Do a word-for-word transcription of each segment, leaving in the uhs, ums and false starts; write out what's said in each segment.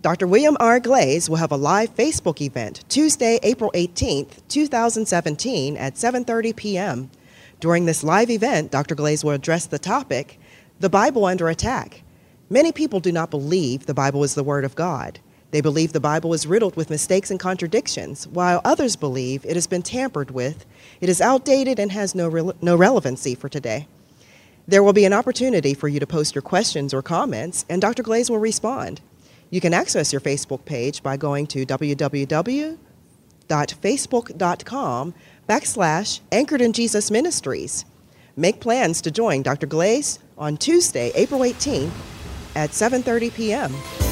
Doctor William R. Glaze will have a live Facebook event Tuesday, April eighteenth, two thousand seventeen at seven thirty p.m. During this live event, Doctor Glaze will address the topic, The Bible Under Attack. Many people do not believe the Bible is the Word of God. They believe the Bible is riddled with mistakes and contradictions, while others believe it has been tampered with, it is outdated, and has no, re- no relevancy for today. There will be an opportunity for you to post your questions or comments, and Doctor Glaze will respond. You can access your Facebook page by going to www.facebook.com backslash Anchored in Jesus Ministries. Make plans to join Doctor Glaze on Tuesday, April eighteenth at seven thirty p.m.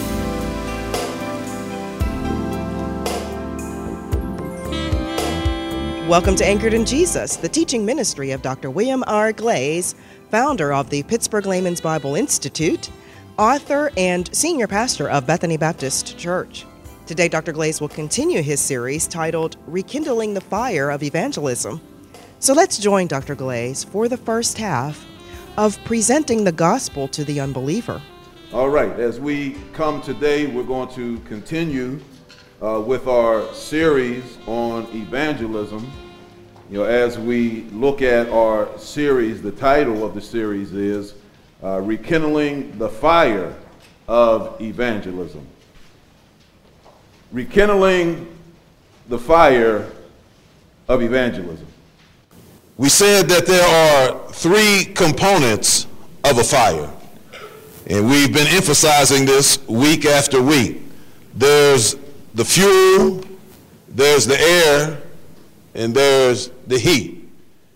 Welcome to Anchored in Jesus, the teaching ministry of Doctor William R. Glaze, founder of the Pittsburgh Layman's Bible Institute, author and senior pastor of Bethany Baptist Church. Today, Doctor Glaze will continue his series titled Rekindling the Fire of Evangelism. So let's join Doctor Glaze for the first half of Presenting the Gospel to the Unbeliever. All right, as we come today, we're going to continue uh, with our series on evangelism. You know, as we look at our series, the title of the series is uh, Rekindling the Fire of Evangelism. Rekindling the Fire of Evangelism. We said that there are three components of a fire, and we've been emphasizing this week after week. There's the fuel, there's the air, and there's the heat.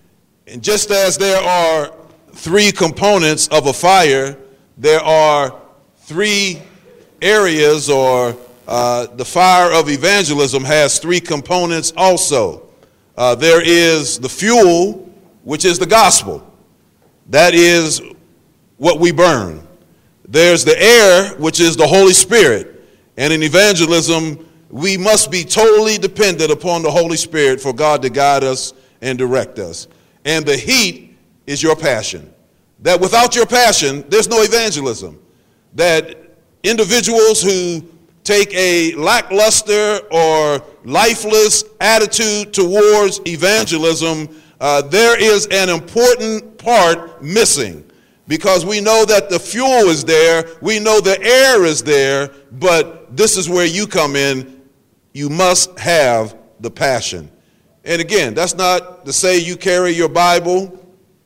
And just as there are three components of a fire, there are three areas, or uh, the fire of evangelism has three components also. Uh, there is the fuel, which is the gospel. That is what we burn. There's the air, which is the Holy Spirit. And in evangelism, we must be totally dependent upon the Holy Spirit for God to guide us and direct us. And the heat is your passion. That without your passion, there's no evangelism. That individuals who take a lackluster or lifeless attitude towards evangelism, uh, there is an important part missing. Because we know that the fuel is there, we know the air is there, but this is where you come in. You must have the passion. And again, that's not to say you carry your Bible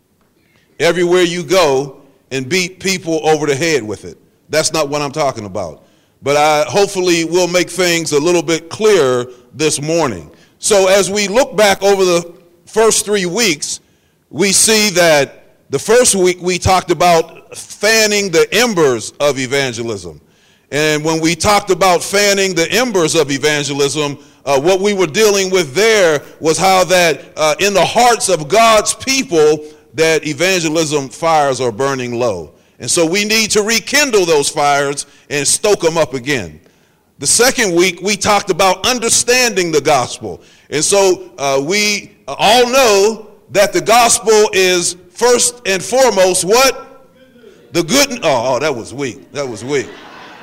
everywhere you go and beat people over the head with it. That's not what I'm talking about. But I hopefully will make things a little bit clearer this morning. So as we look back over the first three weeks, we see that the first week we talked about fanning the embers of evangelism. And when we talked about fanning the embers of evangelism, uh, what we were dealing with there was how that uh, in the hearts of God's people, that evangelism fires are burning low. And so we need to rekindle those fires and stoke them up again. The second week, we talked about understanding the gospel. And so uh, we all know that the gospel is first and foremost what? The good. Oh, oh, that was weak. That was weak.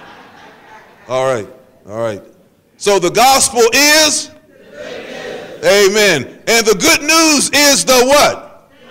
All right. All right. So the gospel is? Amen. Amen. And the good news is the what?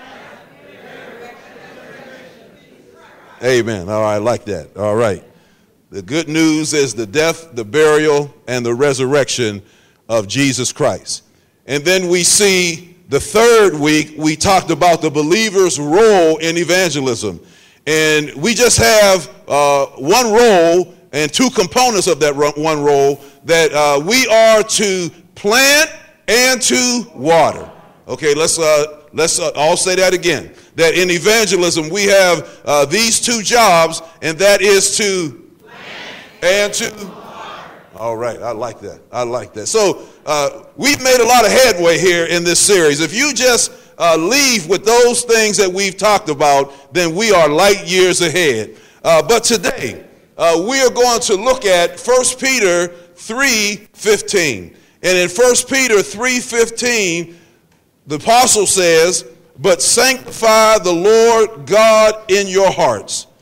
Amen. All right, I like that. All right. The good news is the death, the burial, and the resurrection of Jesus Christ. And then we see the third week, we talked about the believer's role in evangelism. And we just have uh, one role and two components of that one role, that uh, we are to plant and to water. Okay, let's uh, let's uh, all say that again. That in evangelism we have uh, these two jobs, and that is to plant and to water. All right, I like that. I like that. So uh, we've made a lot of headway here in this series. If you just uh, leave with those things that we've talked about, then we are light years ahead. Uh, but today uh, we are going to look at First Peter three fifteen. And in First Peter three fifteen, the apostle says, "But sanctify the Lord God in your hearts,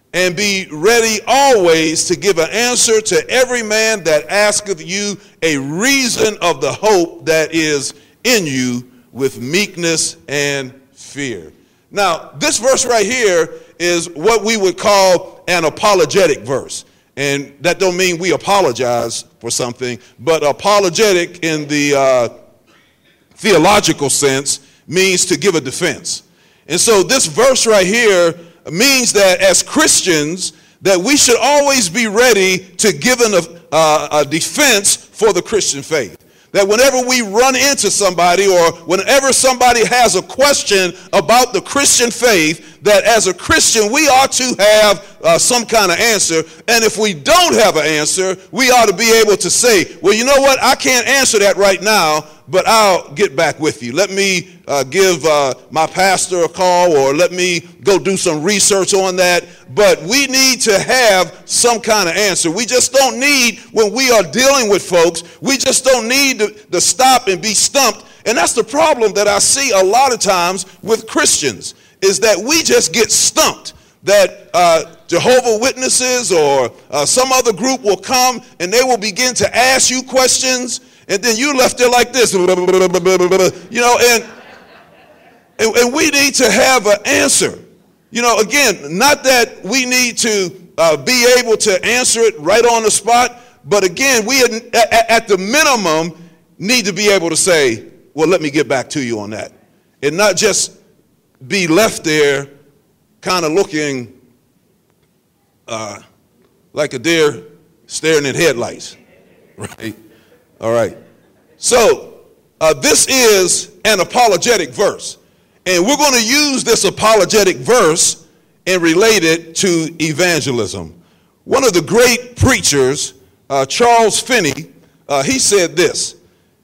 and be ready always to give an answer to every man that asketh you a reason of the hope that is in you with meekness and fear. Now, this verse right here is what we would call an apologetic verse. And that don't mean we apologize for something, but apologetic in the uh, theological sense means to give a defense. And so this verse right here means that as Christians, that we should always be ready to give an, uh, a defense for the Christian faith. That whenever we run into somebody or whenever somebody has a question about the Christian faith, that as a Christian we ought to have uh, some kind of answer. And if we don't have an answer, we ought to be able to say, well, you know what, I can't answer that right now, but I'll get back with you. Let me uh, give uh, my pastor a call, or let me go do some research on that. But we need to have some kind of answer. We just don't need, when we are dealing with folks, we just don't need to, to stop and be stumped. And that's the problem that I see a lot of times with Christians, is that we just get stumped. That uh, Jehovah Witnesses or uh, some other group will come and they will begin to ask you questions, and then you left there like this, you know, and, and, and we need to have an answer. You know, again, not that we need to uh, be able to answer it right on the spot, but again, we at, at the minimum need to be able to say, well, let me get back to you on that. And not just be left there kind of looking uh, like a deer staring at headlights, right? All right. So uh, this is an apologetic verse. And we're going to use this apologetic verse and relate it to evangelism. One of the great preachers, uh, Charles Finney, uh, he said this: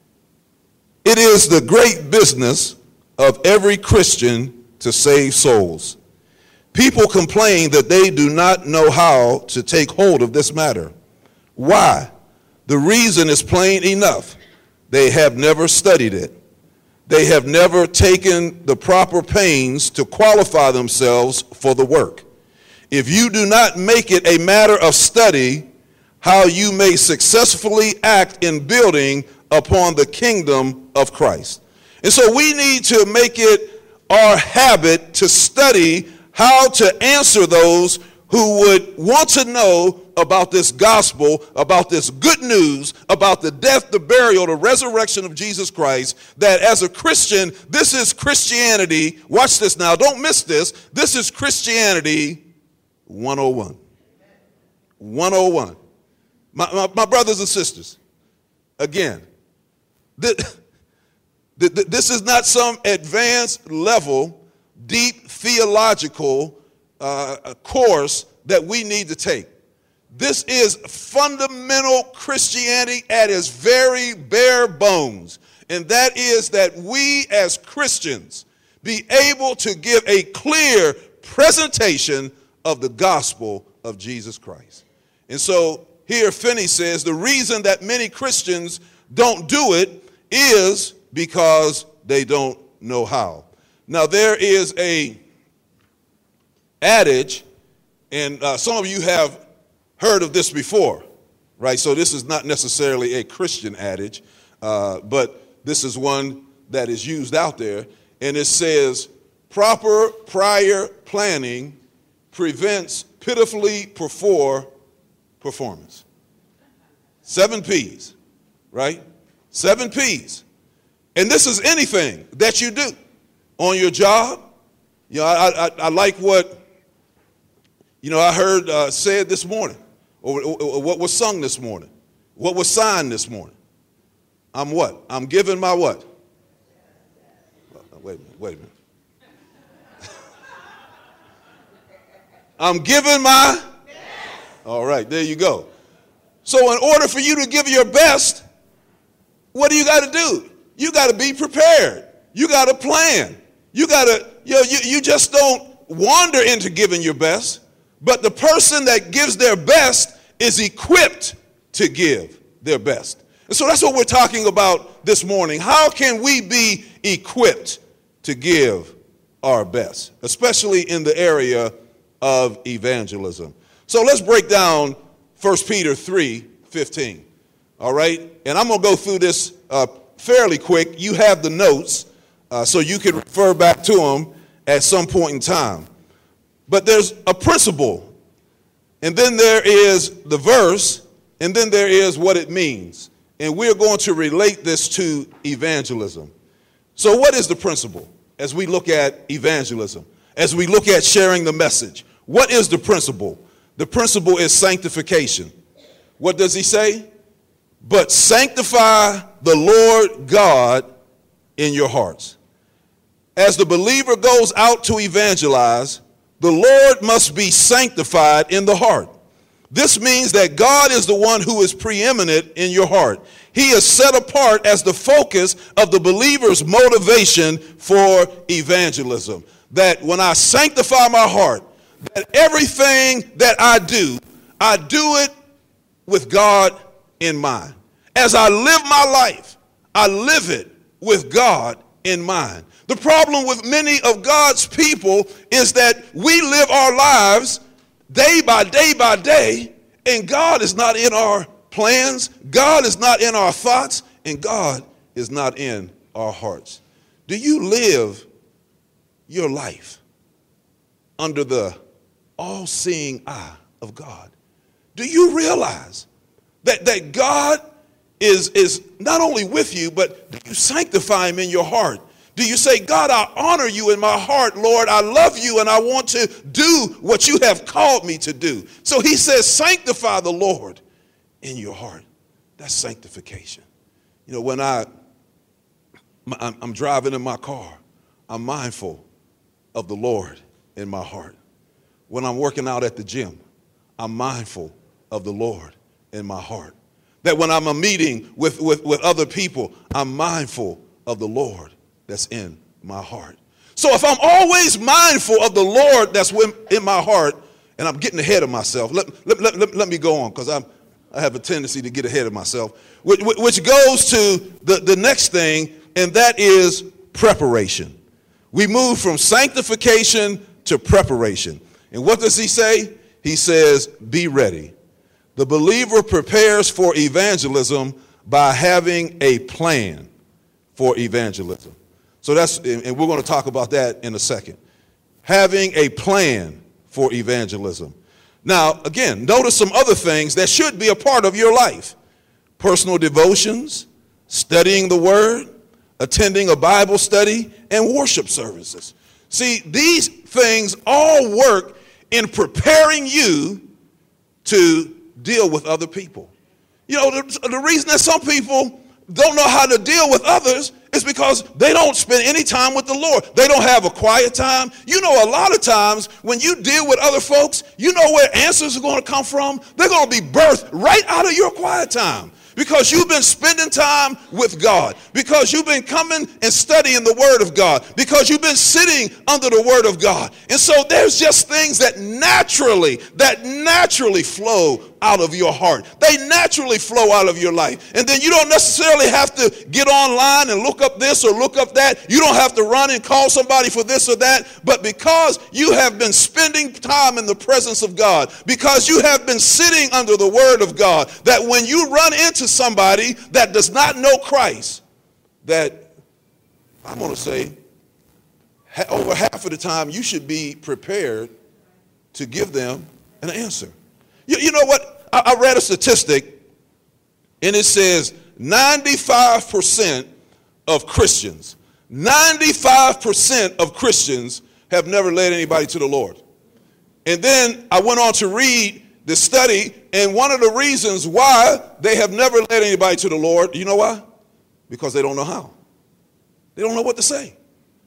"It is the great business of every Christian to save souls. People complain that they do not know how to take hold of this matter. Why? The reason is plain enough. They have never studied it. They have never taken the proper pains to qualify themselves for the work. If you do not make it a matter of study how you may successfully act in building upon the kingdom of Christ." And so we need to make it our habit to study how to answer those who would want to know about this gospel, about this good news, about the death, the burial, the resurrection of Jesus Christ, that as a Christian, this is Christianity. Watch this now. Don't miss this. This is Christianity one oh one. one oh one. My, my, my brothers and sisters, again, this, this is not some advanced level, deep theological uh, course that we need to take. This is fundamental Christianity at its very bare bones. And that is that we as Christians be able to give a clear presentation of the gospel of Jesus Christ. And so here Finney says the reason that many Christians don't do it is because they don't know how. Now there is a adage, and uh, some of you have heard of this before, right? So this is not necessarily a Christian adage, uh, but this is one that is used out there, and it says, proper prior planning prevents pitifully poor performance. Seven P's, right? Seven P's. And this is anything that you do on your job. You know, I, I, I like what, you know, I heard uh, said this morning, or, or, or what was sung this morning, what was signed this morning. I'm what? I'm giving my what? Wait a minute, wait a minute. I'm giving my, all right, there you go. So in order for you to give your best, what do you got to do? You got to be prepared. You got to plan. You got to, you know, you, you just don't wander into giving your best, but the person that gives their best is equipped to give their best. And so that's what we're talking about this morning. How can we be equipped to give our best, especially in the area of evangelism. So let's break down First Peter three fifteen. All right? And I'm going to go through this uh, fairly quick. You have the notes, uh, so you can refer back to them at some point in time. But there's a principle, and then there is the verse, and then there is what it means. And we're going to relate this to evangelism. So what is the principle as we look at evangelism, as we look at sharing the message? What is the principle? The principle is sanctification. What does he say? But sanctify the Lord God in your hearts. As the believer goes out to evangelize, the Lord must be sanctified in the heart. This means that God is the one who is preeminent in your heart. He is set apart as the focus of the believer's motivation for evangelism. That when I sanctify my heart, that everything that I do, I do it with God in mind. As I live my life, I live it with God in mind. The problem with many of God's people is that we live our lives day by day by day, and God is not in our plans, God is not in our thoughts, and God is not in our hearts. Do you live your life under the all-seeing eye of God? Do you realize that, that God is, is not only with you, but do you sanctify him in your heart? Do you say, God, I honor you in my heart, Lord. I love you and I want to do what you have called me to do. So he says, sanctify the Lord in your heart. That's sanctification. You know, when I, I'm driving in my car, I'm mindful of the Lord in my heart. When I'm working out at the gym, I'm mindful of the Lord in my heart. That when I'm a meeting with, with, with other people, I'm mindful of the Lord that's in my heart. So if I'm always mindful of the Lord that's in my heart, and I'm getting ahead of myself, let, let, let, let, let me go on, because I'm I have a tendency to get ahead of myself, which, which goes to the, the next thing, and that is preparation. We move from sanctification to preparation. And what does he say? He says, be ready. The believer prepares for evangelism by having a plan for evangelism. So that's, and we're going to talk about that in a second. Having a plan for evangelism. Now, again, notice some other things that should be a part of your life. Personal devotions, studying the word, attending a Bible study, and worship services. See, these things all work in preparing you to deal with other people. You know, the, the reason that some people don't know how to deal with others is because they don't spend any time with the Lord. They don't have a quiet time. You know, a lot of times when you deal with other folks, you know where answers are going to come from? They're going to be birthed right out of your quiet time. Because you've been spending time with God. Because you've been coming and studying the Word of God. Because you've been sitting under the Word of God. And so there's just things that naturally, that naturally flow out of your heart. They naturally flow out of your life. And then you don't necessarily have to get online and look up this or look up that. You don't have to run and call somebody for this or that. But because you have been spending time in the presence of God, because you have been sitting under the Word of God, that when you run into somebody that does not know Christ, that I'm going to say ha- over half of the time you should be prepared to give them an answer. You, you know what? I, I read a statistic, and it says ninety-five percent of Christians, ninety-five percent of Christians have never led anybody to the Lord. And then I went on to read the study, and one of the reasons why they have never led anybody to the Lord, you know why? Because they don't know how. They don't know what to say.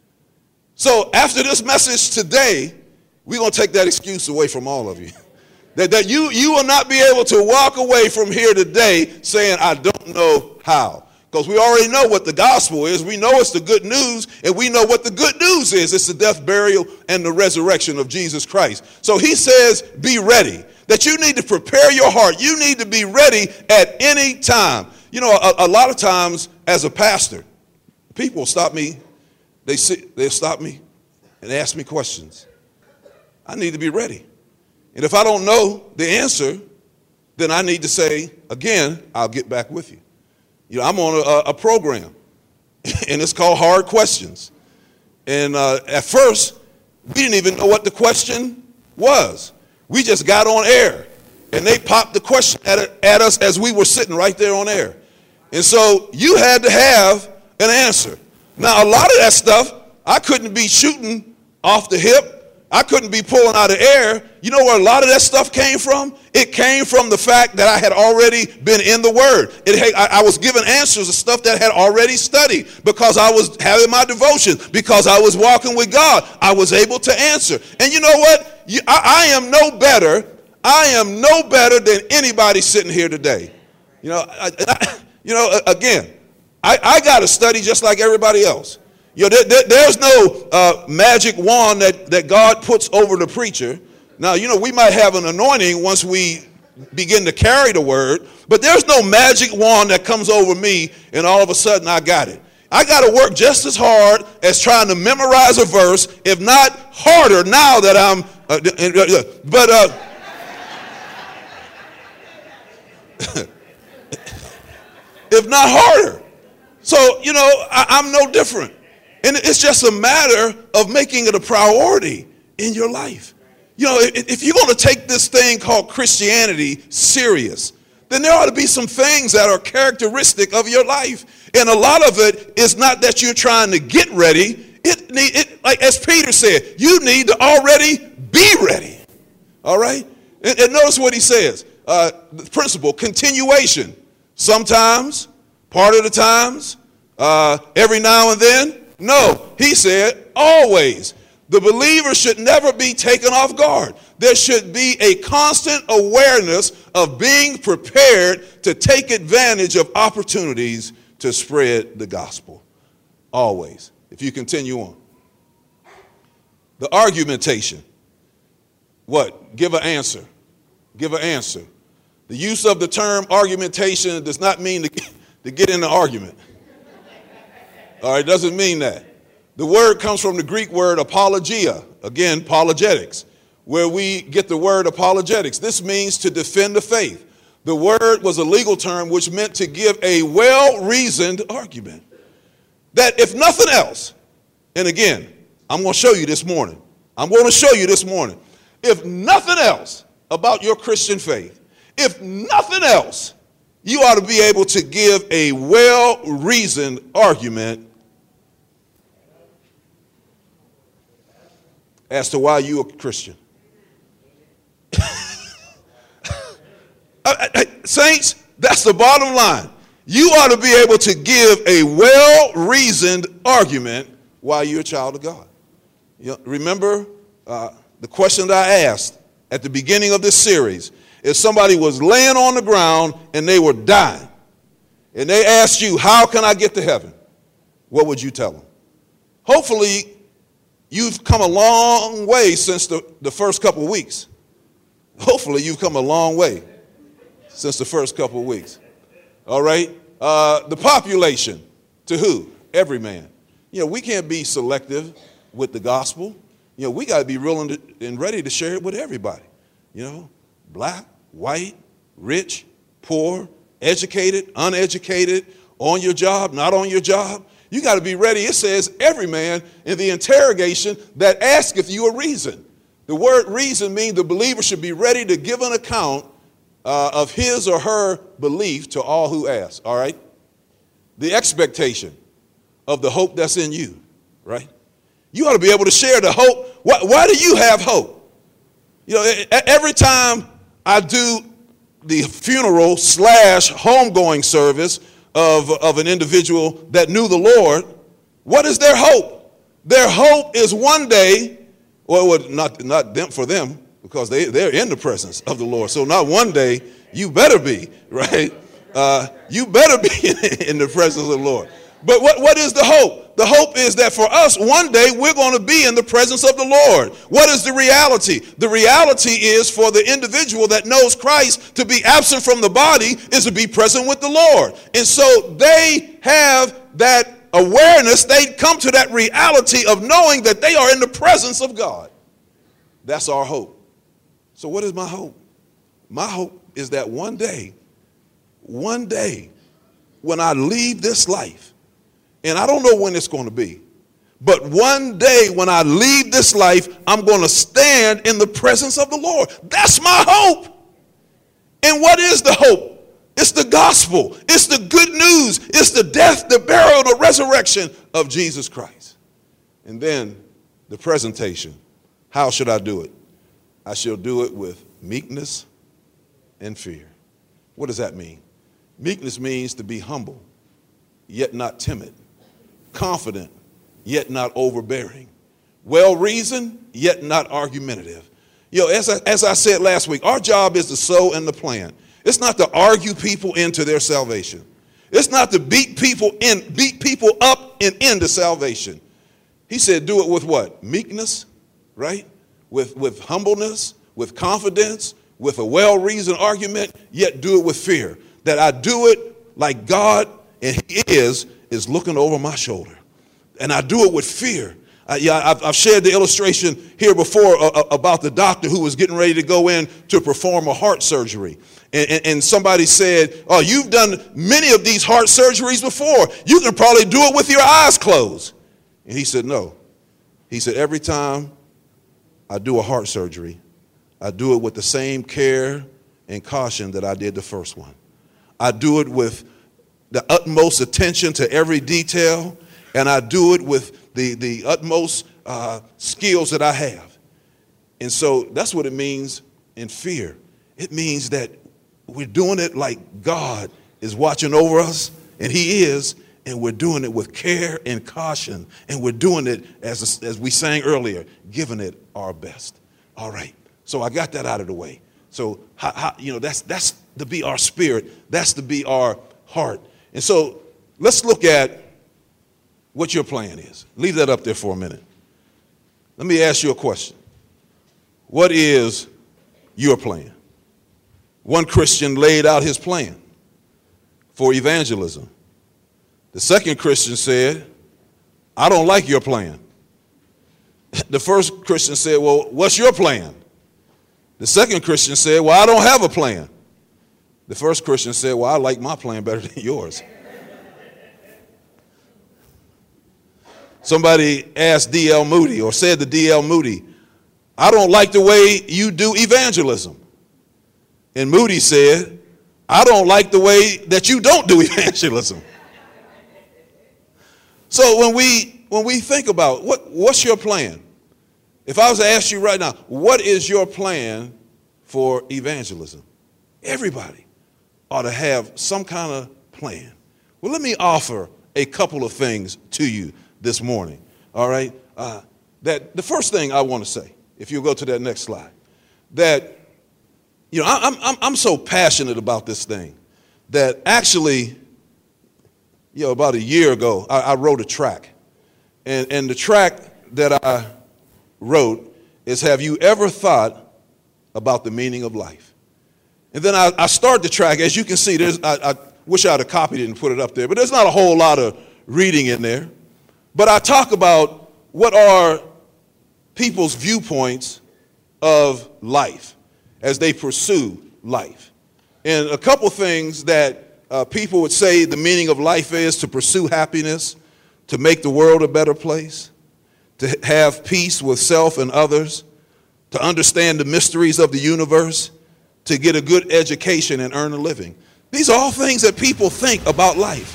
So after this message today, we're going to take that excuse away from all of you. That, that you, you will not be able to walk away from here today saying, I don't know how. Because we already know what the gospel is. We know it's the good news, and we know what the good news is. It's the death, burial, and the resurrection of Jesus Christ. So he says, be ready. That you need to prepare your heart. You need to be ready at any time. You know, a, a lot of times as a pastor, people will stop me. They sit, they'll stop me and ask me questions. I need to be ready. And if I don't know the answer, then I need to say, again, I'll get back with you. You know, I'm on a, a program, and it's called Hard Questions. And uh, at first, we didn't even know what the question was. We just got on air, and they popped the question at, at us as we were sitting right there on air. And so you had to have an answer. Now, a lot of that stuff, I couldn't be shooting off the hip. I couldn't be pulling out of air. You know where a lot of that stuff came from? It came from the fact that I had already been in the Word. It, I, I was given answers of stuff that I had already studied because I was having my devotion, because I was walking with God. I was able to answer. And you know what? You, I, I am no better. I am no better than anybody sitting here today. You know, I, I, you know. Again, I, I got to study just like everybody else. You know, there, there, there's no uh, magic wand that, that God puts over the preacher. Now, you know, we might have an anointing once we begin to carry the word, but there's no magic wand that comes over me and all of a sudden I got it. I got to work just as hard as trying to memorize a verse, if not harder now that I'm, uh, but, uh, if not harder. So, you know, I, I'm no different. And it's just a matter of making it a priority in your life. You know, if, if you're going to take this thing called Christianity serious, then there ought to be some things that are characteristic of your life. And a lot of it is not that you're trying to get ready. It, need, it like as Peter said, you need to already be ready. All right? And, and notice what he says. Uh, the principle, continuation. Sometimes, part of the times, uh, every now and then. No, he said always. The believer should never be taken off guard. There should be a constant awareness of being prepared to take advantage of opportunities to spread the gospel. Always. If you continue on. The argumentation. What? Give an answer. Give an answer. The use of the term argumentation does not mean to get, to get in an argument. All right, it doesn't mean that. The word comes from the Greek word apologia, again, apologetics, where we get the word apologetics. This means to defend the faith. The word was a legal term which meant to give a well-reasoned argument. That if nothing else, and again, I'm going to show you this morning. I'm going to show you this morning. If nothing else about your Christian faith, if nothing else, you ought to be able to give a well-reasoned argument as to why you're a Christian. Saints, that's the bottom line. You ought to be able to give a well-reasoned argument why you're a child of God. You know, remember uh, the question that I asked at the beginning of this series. If somebody was laying on the ground and they were dying, and they asked you, how can I get to heaven? What would you tell them? Hopefully, you've come a long way since the, the first couple of weeks. Hopefully, you've come a long way since the first couple of weeks. All right? Uh, the population, to who? Every man. You know, we can't be selective with the gospel. You know, we got to be willing to, and ready to share it with everybody. You know, black, white, rich, poor, educated, uneducated, on your job, not on your job. You got to be ready. It says every man in the interrogation that asketh you a reason. The word reason means the believer should be ready to give an account uh, of his or her belief to all who ask, all right? The expectation of the hope that's in you, right? You ought to be able to share the hope. Why, why do you have hope? You know, every time I do the funeral slash homegoing service of, of an individual that knew the Lord, what is their hope? Their hope is one day, well, not, not them for them, because they, they're in the presence of the Lord. So not one day, you better be, right? Uh, you better be in the presence of the Lord. But what, what is the hope? The hope is that for us, one day we're going to be in the presence of the Lord. What is the reality? The reality is for the individual that knows Christ, to be absent from the body is to be present with the Lord. And so they have that awareness. They come to that reality of knowing that they are in the presence of God. That's our hope. So what is my hope? My hope is that one day, one day, when I leave this life, and I don't know when it's going to be, but one day when I leave this life, I'm going to stand in the presence of the Lord. That's my hope. And what is the hope? It's the gospel. It's the good news. It's the death, the burial, the resurrection of Jesus Christ. And then the presentation. How should I do it? I shall do it with meekness and fear. What does that mean? Meekness means to be humble, yet not timid, confident, yet not overbearing, well-reasoned, yet not argumentative. You know, as I, as I said last week, our job is to sow and to plant. It's not to argue people into their salvation. It's not to beat people in, beat people up and into salvation. He said, do it with what? Meekness, right? With, with humbleness, with confidence, with a well-reasoned argument, yet do it with fear. That I do it like God, and he is, is looking over my shoulder. And I do it with fear. Uh, yeah, I've, I've shared the illustration here before uh, uh, about the doctor who was getting ready to go in to perform a heart surgery. And, and, and somebody said, oh, you've done many of these heart surgeries before. You can probably do it with your eyes closed. And he said, no. He said, every time I do a heart surgery, I do it with the same care and caution that I did the first one. I do it with the utmost attention to every detail, and I do it with the, the utmost uh, skills that I have. And so that's what it means in fear. It means that we're doing it like God is watching over us, and he is, and we're doing it with care and caution, and we're doing it, as, as we sang earlier, giving it our best. All right, so I got that out of the way. So, how, how, you know, that's, that's to be our spirit. That's to be our heart. And so let's look at what your plan is. Leave that up there for a minute. Let me ask you a question. What is your plan? One Christian laid out his plan for evangelism. The second Christian said, I don't like your plan. The first Christian said, well, what's your plan? The second Christian said, well, I don't have a plan. The first Christian said, well, I like my plan better than yours. Somebody asked D L Moody, or said to D L Moody, I don't like the way you do evangelism. And Moody said, I don't like the way that you don't do evangelism. So when we when we think about what what's your plan? If I was to ask you right now, what is your plan for evangelism? Everybody ought to have some kind of plan. Well, let me offer a couple of things to you this morning, all right? Uh, that the first thing I want to say, if you go to that next slide, that, you know, I'm, I'm, I'm so passionate about this thing that actually, you know, about a year ago, I, I wrote a track. And, and the track that I wrote is, have you ever thought about the meaning of life? And then I, I start the track. As you can see, there's, I, I wish I had copied it and put it up there, but there's not a whole lot of reading in there. But I talk about what are people's viewpoints of life as they pursue life. And a couple things that uh, people would say the meaning of life is: to pursue happiness, to make the world a better place, to have peace with self and others, to understand the mysteries of the universe, to get a good education and earn a living. These are all things that people think about life.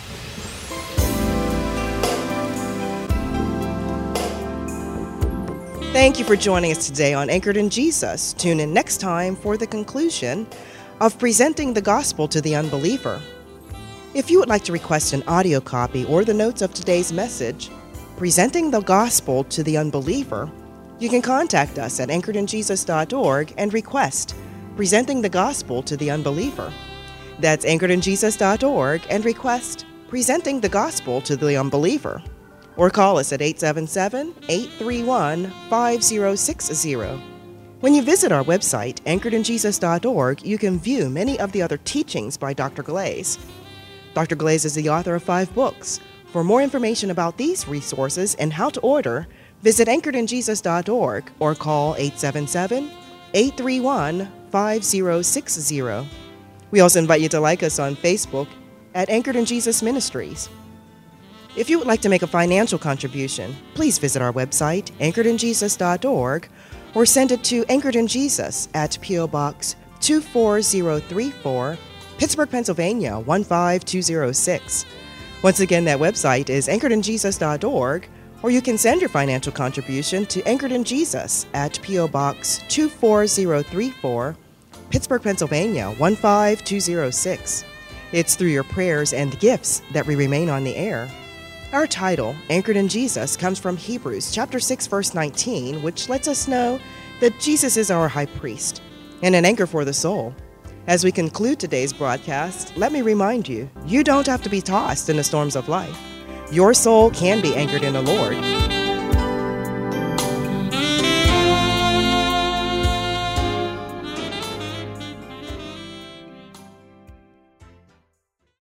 Thank you for joining us today on Anchored in Jesus. Tune in next time for the conclusion of Presenting the Gospel to the Unbeliever. If you would like to request an audio copy or the notes of today's message, Presenting the Gospel to the Unbeliever, you can contact us at anchored in jesus dot org and request Presenting the Gospel to the Unbeliever. That's anchored in jesus dot org and request Presenting the Gospel to the Unbeliever. Or call us at eight seven seven, eight three one, five zero six zero. When you visit our website, anchored in jesus dot org, you can view many of the other teachings by Doctor Glaze. Doctor Glaze is the author of five books. For more information about these resources and how to order, Visit anchored in jesus dot org or call eight seven seven, eight three one, five zero six zero. We also invite you to like us on Facebook at Anchored in Jesus Ministries. If you would like to make a financial contribution, please visit our website, anchored in jesus dot org, or send it to Anchored in Jesus at P O. Box two four zero three four, Pittsburgh, Pennsylvania one five two zero six. Once again, that website is anchored in jesus dot org, or you can send your financial contribution to Anchored in Jesus at P O. Box two four zero three four, Pittsburgh, Pennsylvania one five two zero six. It's through your prayers and gifts that we remain on the air. Our title, Anchored in Jesus, comes from Hebrews chapter six, verse nineteen, which lets us know that Jesus is our high priest and an anchor for the soul. As we conclude today's broadcast, let me remind you, you don't have to be tossed in the storms of life. Your soul can be anchored in the Lord.